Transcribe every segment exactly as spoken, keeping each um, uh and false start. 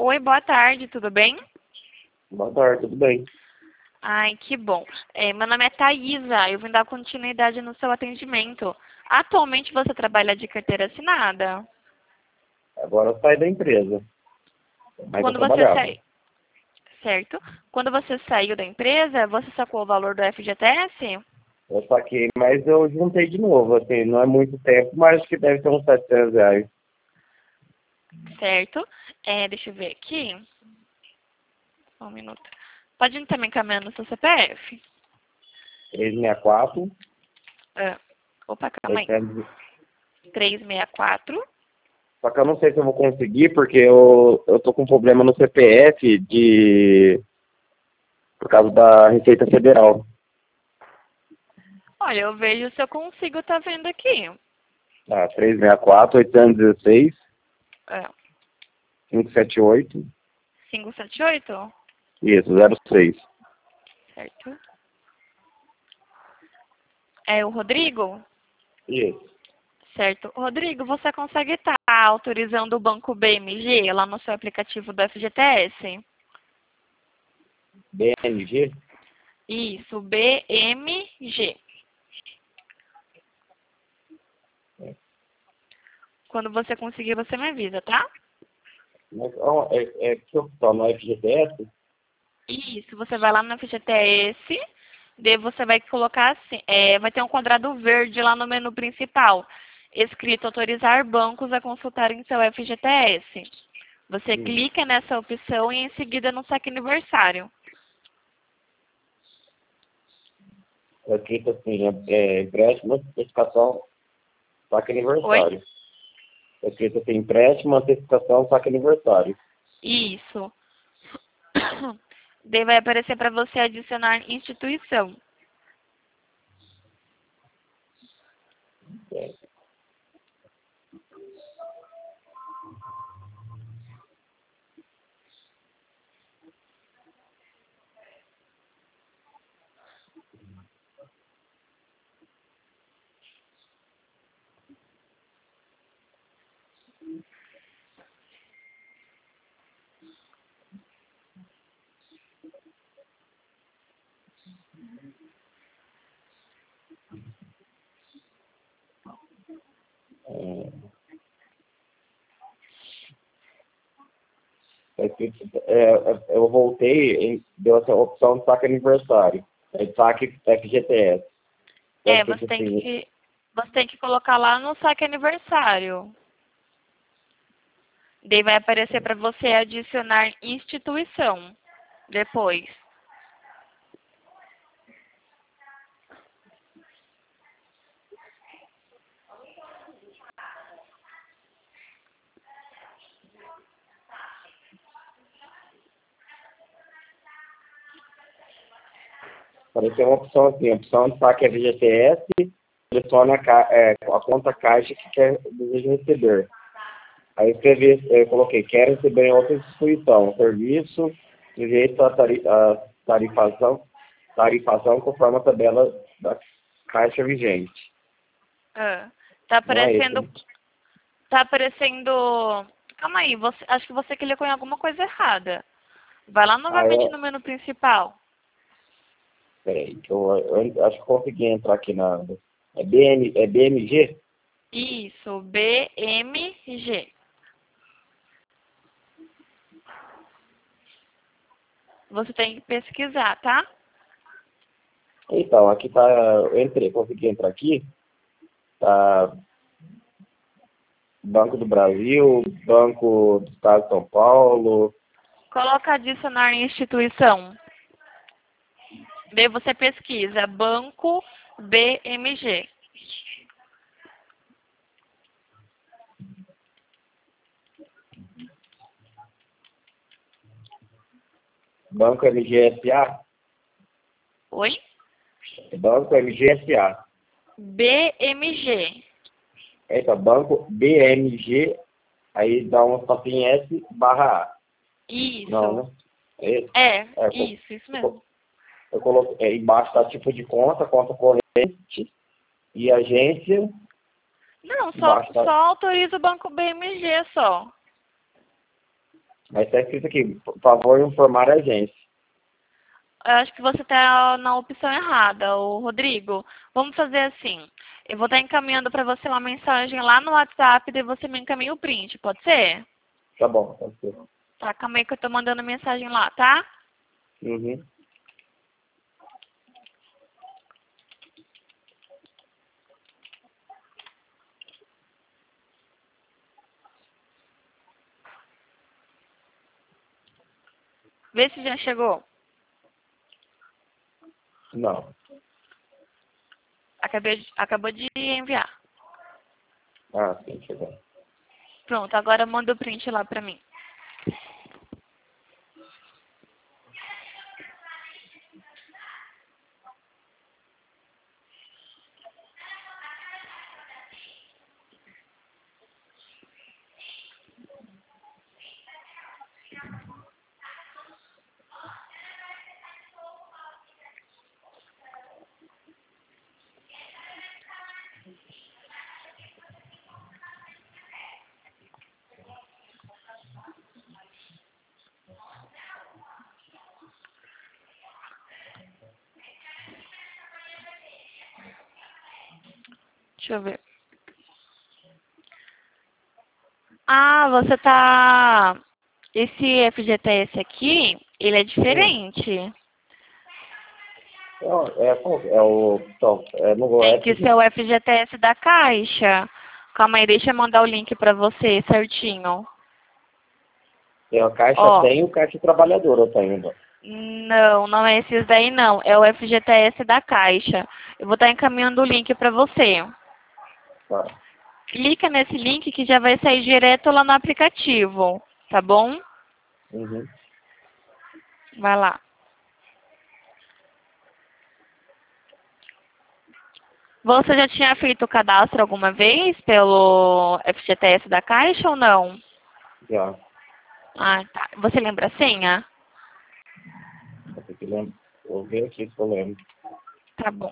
Oi, boa tarde, tudo bem? Boa tarde, tudo bem? Ai, que bom. É, meu nome é Thaisa, eu vim dar continuidade no seu atendimento. Atualmente você trabalha de carteira assinada? Agora eu saí da empresa, mas eu Quando você trabalhava. sai... Certo? Quando você saiu da empresa, você sacou o valor do F G T S? Eu saquei, mas eu juntei de novo, assim, não é muito tempo, mas acho que deve ter uns setecentos reais. Certo? É, deixa eu ver aqui. Só um minuto. Pode estar me encaminhando no seu C P F? trezentos e sessenta e quatro, Ah, opa, calma aí. oitocentos. trezentos e sessenta e quatro. Só que eu não sei se eu vou conseguir, porque eu, eu tô com um problema no C P F de... por causa da Receita Federal. Olha, eu vejo se eu consigo tá vendo aqui. Tá, trezentos e sessenta e quatro, oitocentos e dezesseis, Ah, quinhentos e setenta e oito, quinhentos e setenta e oito? isso, zero seis. Certo. É o Rodrigo? Isso. Certo. Rodrigo, você consegue estar autorizando o Banco B M G lá no seu aplicativo do F G T S? B N G? Isso, B M G. Quando você conseguir, você me avisa, tá? Mas, ó, é, é que opção no F G T S? Isso, você vai lá no F G T S, daí você vai colocar assim, é, vai ter um quadrado verde lá no menu principal, escrito autorizar bancos a consultarem seu F G T S. Você Hum. clica nessa opção e em seguida no saque aniversário. É escrito assim, é, é empréstimo, antecipação, saque Oi? aniversário. É escrito assim, empréstimo, antecipação, saque aniversário. Isso. Daí vai aparecer para você adicionar instituição. É. É, é escrito, é, é, eu voltei, e deu essa opção de saque aniversário. É saque F G T S. É É, escrito você tem assim, que você tem que colocar lá no saque aniversário. Daí vai aparecer para você adicionar instituição depois. apareceu uma opção assim, opção de saque F G T S, selecione a, ca- é, a conta caixa que quer deseja receber. Aí eu escrevi, eu coloquei, quero receber em outra instituição, serviço, sujeito à tari- à tarifação, tarifação conforme a tabela da caixa vigente. Ah, tá Não é isso, aparecendo. né? Tá aparecendo. Calma aí, você, acho que você clicou em alguma coisa errada. Vai lá Ah, novamente eu, no menu principal. peraí, que eu, eu acho que consegui entrar aqui na... É, B N, é B M G? Isso, B M G. Você tem que pesquisar, tá? Então, aqui tá, eu entrei, consegui entrar aqui, tá Banco do Brasil, Banco do Estado de São Paulo. Coloca adicionar instituição. Daí você pesquisa Banco B M G. Banco M G S A, Oi? Banco M G S A. B M G. Eita, Banco B M G, aí dá um tapinha S barra A. Não, Isso. né? É esse? É, É, eu, co- isso, isso eu, mesmo. co- eu coloquei, é, embaixo tá tipo de conta, conta corrente e agência, Não, só, embaixo tá, só autoriza o Banco B M G só. Mas está escrito aqui, por favor, informar a agência. Eu acho que você está na opção errada, o Rodrigo. Vamos fazer assim. Eu vou estar encaminhando para você uma mensagem lá no WhatsApp e você me encaminha o print, pode ser? Tá bom, pode ser. Tá, calma aí que eu tô mandando mensagem lá, tá? Uhum. Vê se já chegou. Não. Acabei de, acabou de enviar. Ah, sim, chegou. Pronto, agora manda o print lá pra mim. Deixa eu ver. Ah, você tá... Esse F G T S aqui, ele é Hum. diferente. Não, é, qual- é o. Então, é no Tem F que de. ser o F G T S da Caixa. Calma aí, deixa eu mandar o link pra você certinho. Tem a caixa Ó, tem e o caixa trabalhador, eu tenho ainda. não, não é esses daí não. É o F G T S da Caixa. Eu vou estar encaminhando o link pra você. Tá. Clica nesse link que já vai sair direto lá no aplicativo, tá bom? Uhum. Vai lá. Você já tinha feito o cadastro alguma vez pelo F G T S da Caixa ou não? Já. Ah, tá. Você lembra a senha? Vou ter que lembrar. Vou ver aqui se eu lembro. Tá bom.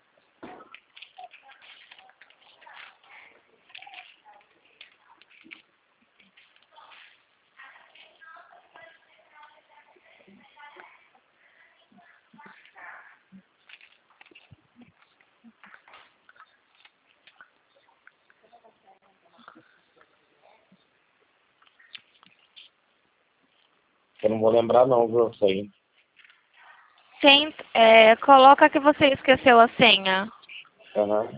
Eu não vou lembrar não, viu? Isso aí. Tenta, é, coloca que você esqueceu a senha. Aham.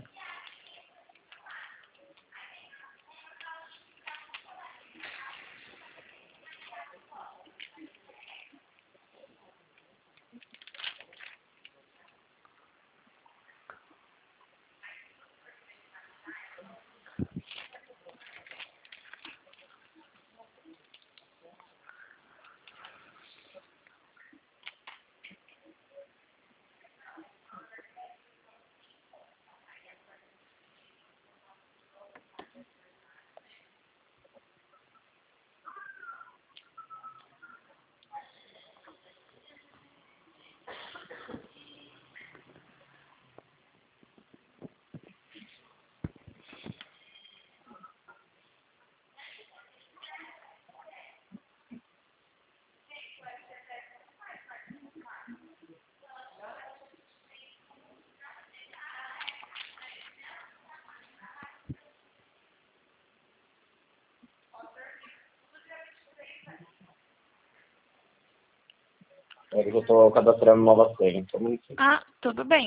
É que eu tô cadastrando nova senha. Só um minutinho. Ah, tudo bem.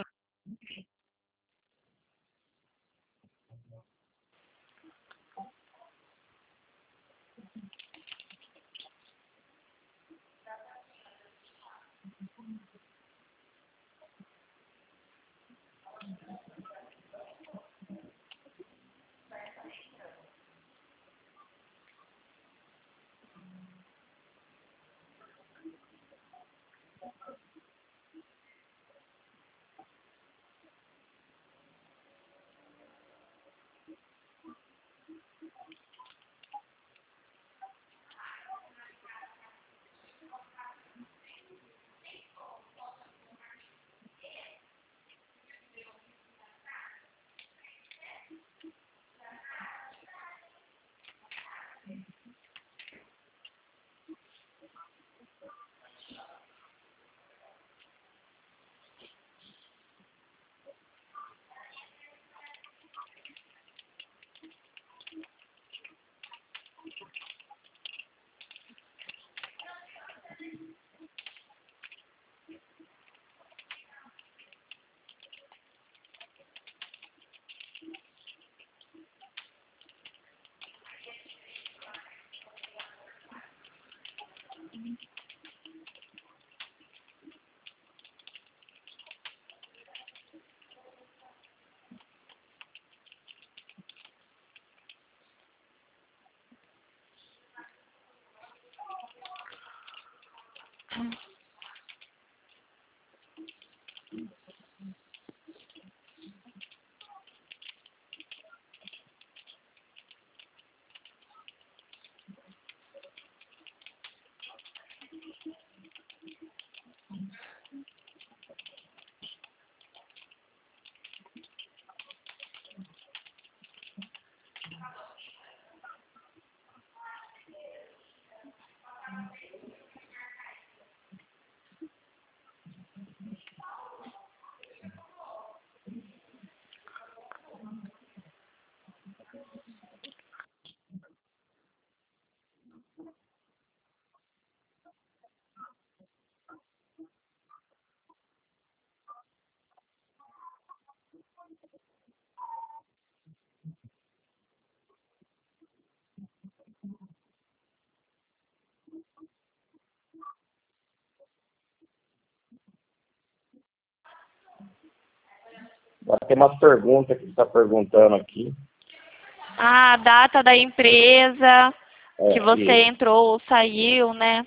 tem umas perguntas que você está perguntando aqui. Ah, a data da empresa É, que você e, entrou ou saiu, né?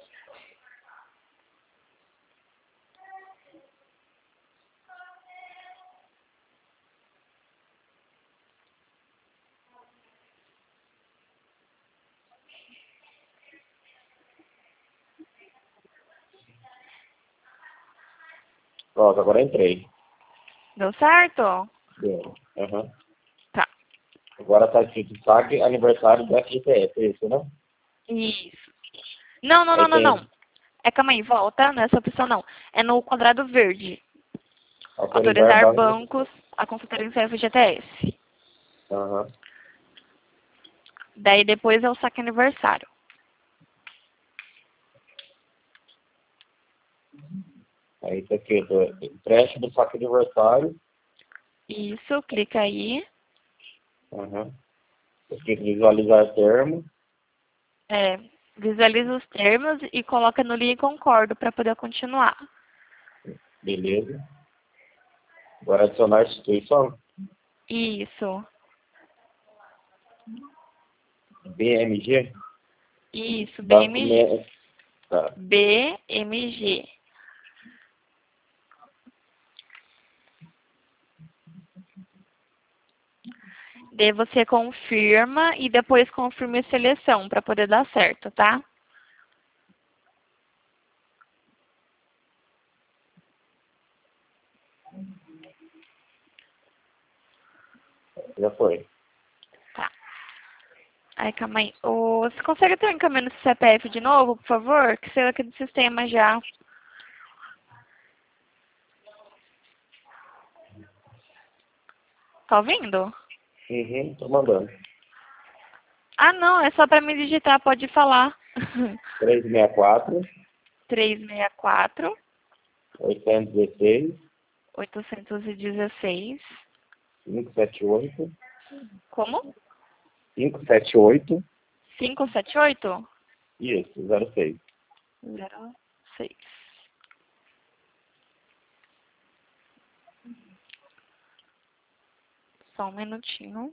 pronto, agora entrei. Deu certo? Deu. Aham. Tá. Agora está escrito saque aniversário do F G T S, é isso, né? Isso. Não, não, Aí não, não, não. tem É, calma aí, volta nessa opção não. É no quadrado verde. autorizar Autorizar banco. bancos a consultarem seu F G T S. Aham. Daí depois é o saque aniversário. Aí está escrito empréstimo do saque aniversário. Isso, clica aí. Aham. Tá escrito visualizar termo. É, visualiza os termos e coloca no li e concordo para poder continuar. Beleza. Agora adicionar instituição. Isso, B M G. isso, Banco B M G. Me... Tá. B M G. Daí você confirma e depois confirma a seleção para poder dar certo, tá? Já foi. Tá. Aí, calma aí. Ô, você consegue ter um encaminho no C P F de novo, por favor? Que saiu aqui do sistema já. Tá ouvindo? Uhum, tô mandando. Ah, não, é só para me digitar, pode falar. trezentos e sessenta e quatro, trezentos e sessenta e quatro, oitocentos e dezesseis, oitocentos e dezesseis. quinhentos e setenta e oito, Como? quinhentos e setenta e oito, quinhentos e setenta e oito? isso, zero seis. zero seis. Só um minutinho.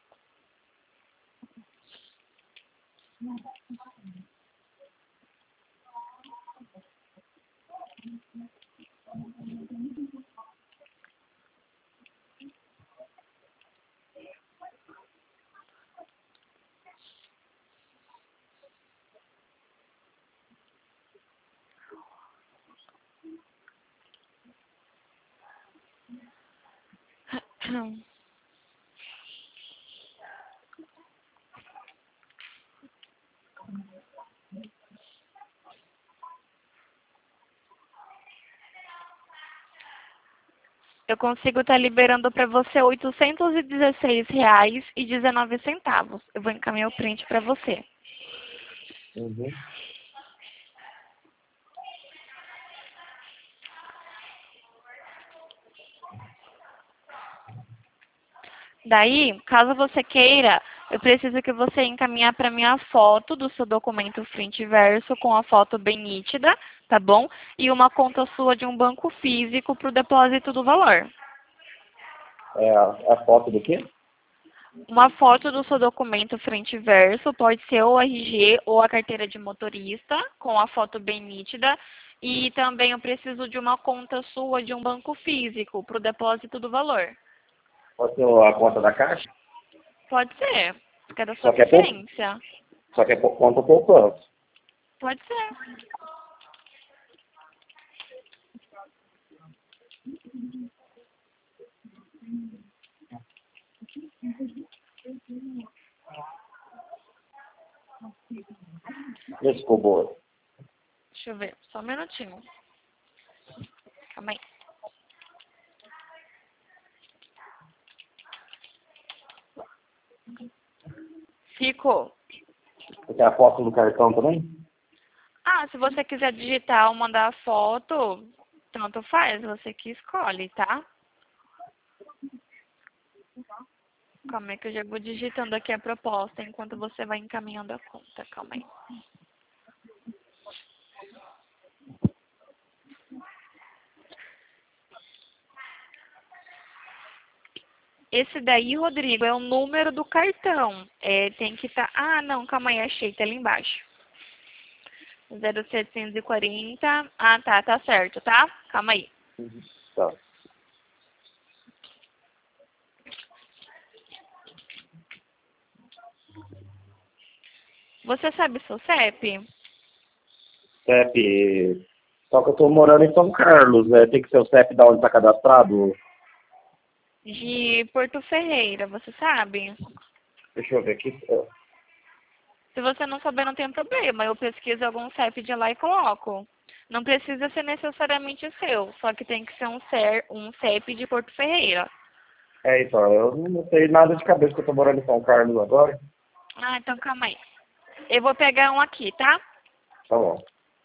Eu consigo estar liberando para você oitocentos e dezesseis reais e dezenove centavos. Eu vou encaminhar o print para você. Uhum. Daí, caso você queira, eu preciso que você encaminhar para mim a foto do seu documento frente e verso com a foto bem nítida, tá bom? E uma conta sua de um banco físico para o depósito do valor. É a, a foto do quê? Uma foto do seu documento frente e verso, pode ser o R G ou a carteira de motorista, com a foto bem nítida. E também eu preciso de uma conta sua de um banco físico para o depósito do valor. Pode ser a conta da Caixa? Pode ser, que é da sua Só que é pouco. preferência. Só que é por conta poupança. Pode ser. Esse ficou boa. Deixa eu ver, só um minutinho. Calma aí. Ficou. Você quer a foto do cartão também? Ah, se você quiser digitar ou mandar a foto, tanto faz, você que escolhe, tá? Calma aí que eu já vou digitando aqui a proposta enquanto você vai encaminhando a conta. Calma aí. Esse daí, Rodrigo, é o número do cartão. É, tem que estar... Tá... Ah, não, calma aí, achei, tá ali embaixo. zero setecentos e quarenta. Ah, tá, tá certo, tá? Calma aí. Uhum. Tá. Você sabe seu C E P? C E P. Só que eu tô morando em São Carlos, né? Tem que ser o C E P da onde tá cadastrado. De Porto Ferreira, você sabe? Deixa eu ver aqui. Se você não souber, não tem problema. Eu pesquiso algum C E P de lá e coloco. Não precisa ser necessariamente seu, só que tem que ser um, C um C E P de Porto Ferreira. É, então, eu não sei nada de cabeça que eu tô morando em São Carlos agora. Ah, então calma aí. Eu vou pegar um aqui, tá? Tá bom.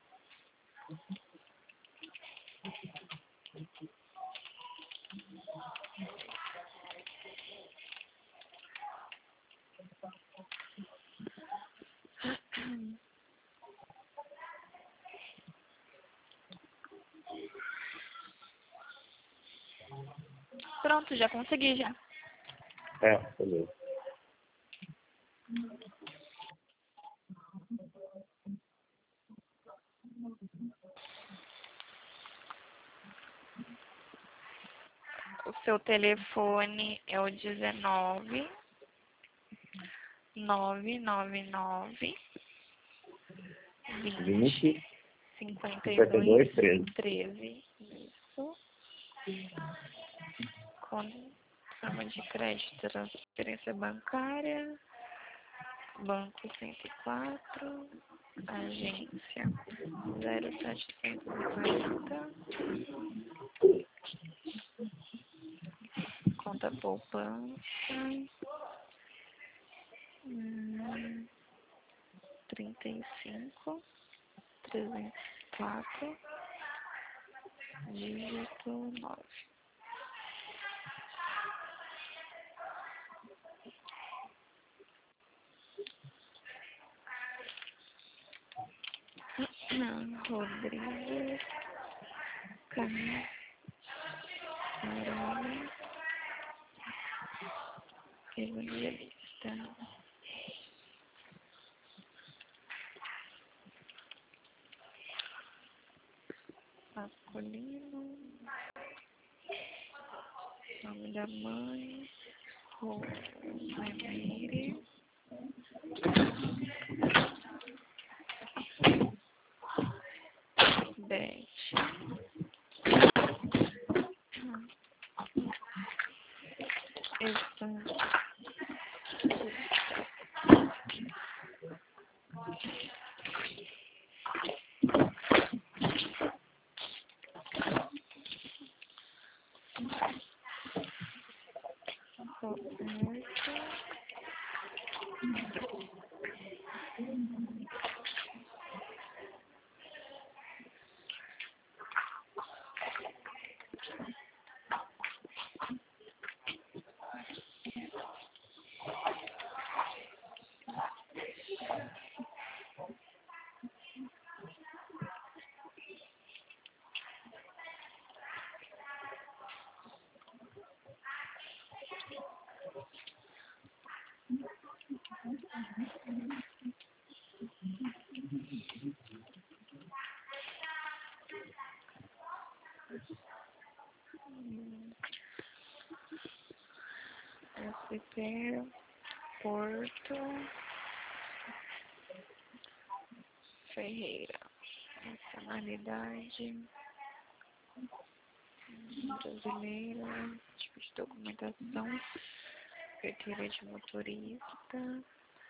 Pronto, já consegui já. É, beleza. O seu telefone é o dezenove, nove nove nove, vinte, vinte, cinquenta e cinquenta e dois, dois, treze. treze. Isso. Com forma de crédito, transferência bancária. Banco cento e quatro, agência zero setecentos e quarenta, conta poupança, hum, trinta e cinco, trezentos e quatro, dígito nove. Rodrigues, Camargo, evangelista. Masculino, nome da mãe, Rosemary, Beth. Essa, Roberto, S P, Porto, Ferreira. Nacionalidade brasileira, tipo de documentação, carteira de motorista,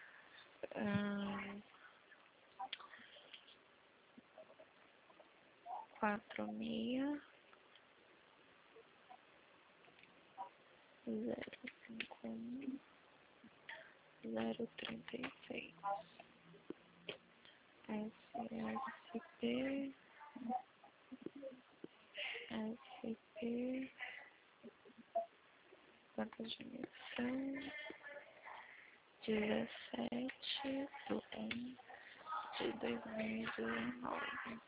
hum, quatro seis zero cinco um zero trinta e seis. S S P, S P, conta de emissão, dezessete de um de dois mil e dezenove.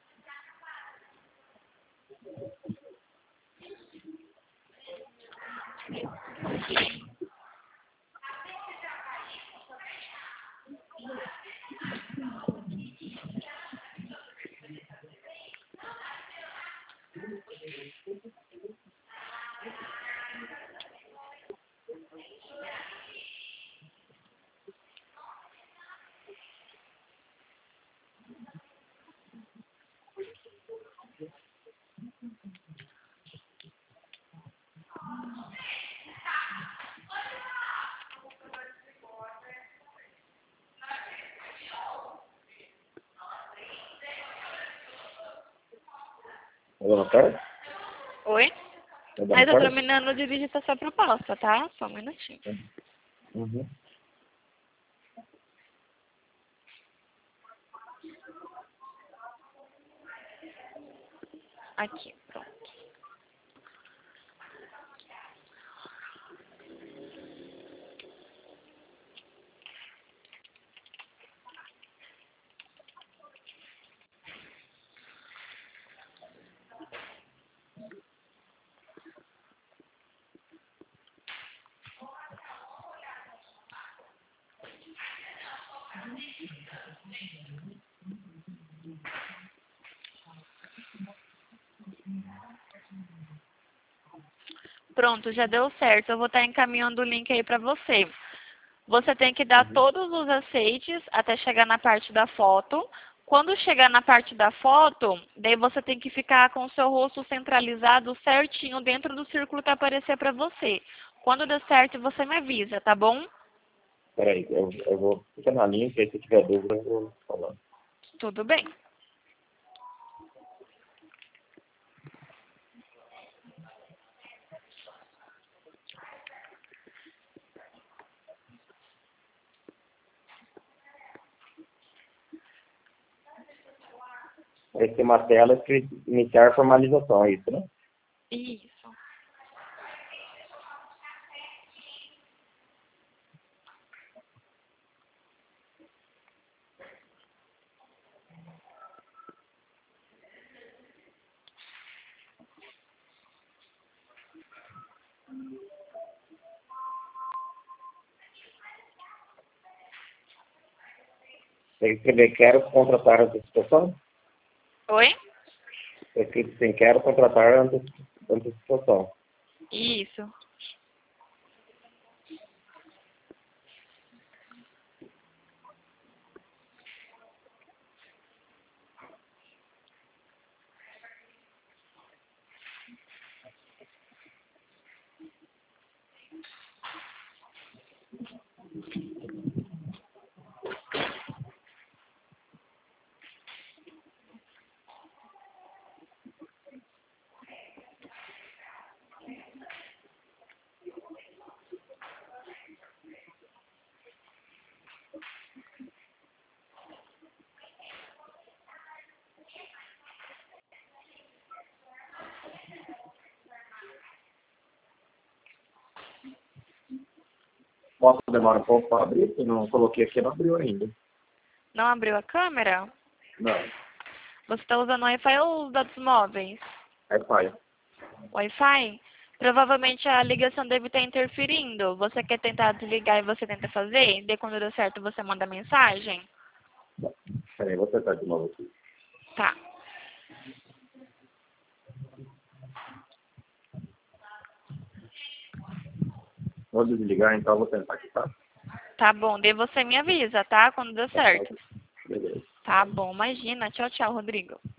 Dona Carla? Oi? É Dona Aí tô Carla? terminando de digitar sua proposta, tá? Só um minutinho. Uhum. Aqui, pronto. Pronto, já deu certo. Eu vou estar encaminhando o link aí para você. Você tem que dar Uhum. todos os aceites até chegar na parte da foto. Quando chegar na parte da foto, daí você tem que ficar com o seu rosto centralizado certinho dentro do círculo que aparecer para você. Quando der certo, você me avisa, tá bom? Peraí, eu, eu vou ficar na linha, que aí se tiver dúvida eu vou falar. Tudo bem. Vai ter uma tela escrito iniciar formalização, é isso, né? Isso. Tem que escrever quero contratar antecipação? Oi? Está escrito assim, quero contratar ante- antecipação. Isso. Posso demorar um pouco para abrir? Eu não coloquei aqui, não abriu ainda. Não abriu a câmera? Não, Você está usando Wi-Fi ou os dados móveis? é pai. Wi-Fi? Provavelmente a ligação deve estar interferindo. Você quer tentar desligar e você tenta fazer? E daí quando der certo você manda mensagem? Peraí, vou tentar de novo aqui. Tá. Vou desligar, então vou tentar aqui, tá? Tá bom, daí você me avisa, tá? Quando der certo. Beleza. Tá bom, imagina. Tchau, tchau, Rodrigo.